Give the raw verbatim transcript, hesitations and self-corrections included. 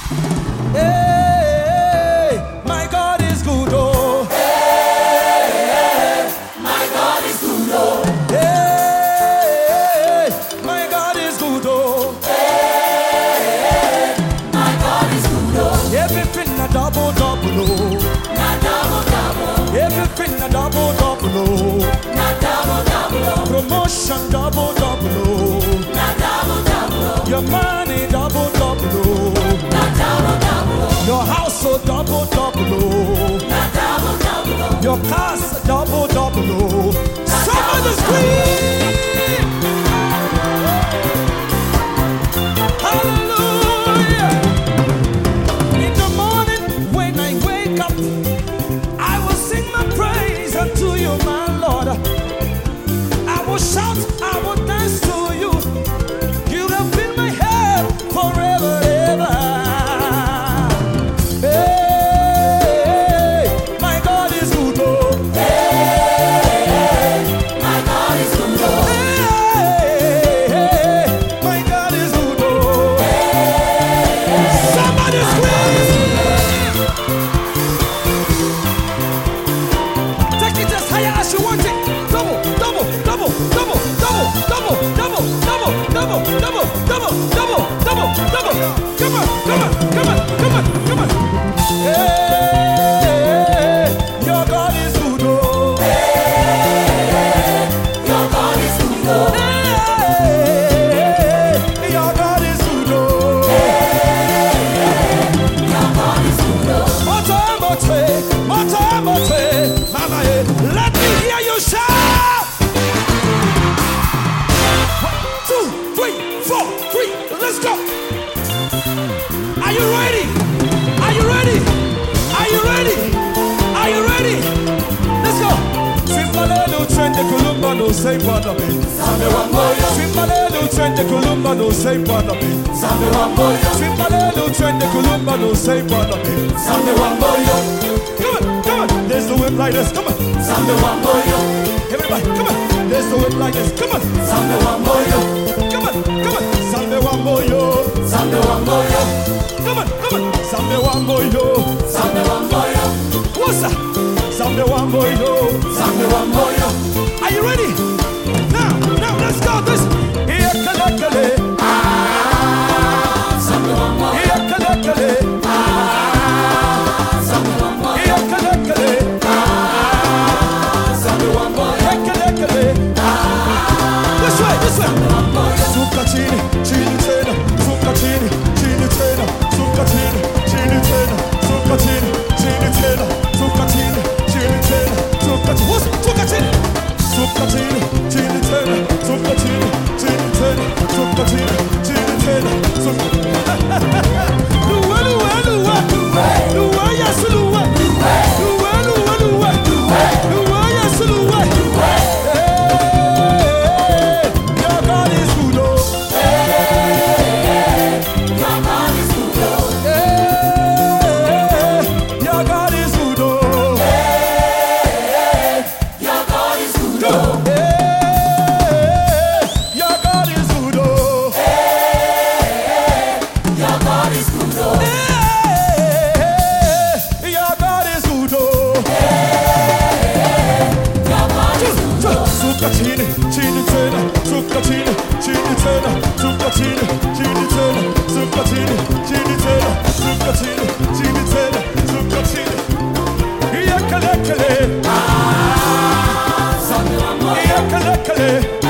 Hey, my God is good, oh. Hey, my God is good, oh. Hey, my God is good, oh. Hey, my God is good, oh. Everything a double, double, oh. Na double, double. Everything a double, double, oh. Na double, double, oh. Promotion double, double, oh. Na double, double, oh. Your money double, double, oh. Na double, double, oh. Your house so double, double, oh. Na double, double, oh. Your cars double, double, oh. Somebody scream! Hallelujah! In the morning when I wake up, I will sing my praise unto you, my Lord. I will shout, I will dance to you. You have been my help forever, ever. Hey, my God is good, oh. Hey, my God is good, oh. Hey, my God is good, oh. Somebody scream! Take it as higher as you want it. Double, double, double, double, double, double, double, double, double, double, double, double, double, double. Come on, come on, come on, come on, come on. Hey, your God is good, oh. Hey, your God is good, oh. Hey, your God is good, oh. Your God is good, oh. Mote, mote, mote, mote, mama, eh, let me hear you shout. One, two, three, four, three, let's go. Are you ready? Are you ready? Are you ready? Are you ready? Let's go. Simbalelo trende kulumba no say banabe. Sambe wamboyo, Simbalelo trende kulumba no say banabe. sambe wamboyo, Simbalelo trende kulumba no say banabe. sambe wamboyo, Come on, come on. Let's do it like this. Come on. sambe wamboyo, Everybody, come on. Let's do it like this. Come on. sambe wamboyo, Come on, come on. Sambe wamboyo. sambe wamboyo, Come on, come on. Sambe wamboyo. sambe wamboyo, What's that? Sambe wamboyo. sambe wamboyo. Are you ready? Now, now, let's go. This. Here, kale, kale. Ah, sambe wamboyo, Here, kale, kale. ah, sambe wamboyo, Here, kale, kale. ah, sambe wamboyo, Here, kale, kale. This way, this way. Suka chini, chini tena. Suka chini, chini tena. Suka chini, chini tena. Suka chini, chini tena. Suka chini, chini tena. Suka chini. What's suka chini? Suka chini, chini tena. Suka chini, chini tena. Suka chini, chini tena. Suka. Luwa, luwa, luwa. Luwa, yes, luwa. Luwa, luwa, luwa. Luwa, yes, luwa. Hey, your God is good, oh. your God is good, oh. Hey, your God is good, oh. Your God is good, oh. Hey, your God is good, oh. Your God is good, oh. Hey, your God is good, oh. Your God is good, oh. Suka chini, chini tena. Suka chini, chini tena. Suka chini, chini tena. Suka chini, chini tena. Suka chini, chini tena. Suka chini. Iya kale kale. Sambe wamboyo, Iya kale kale.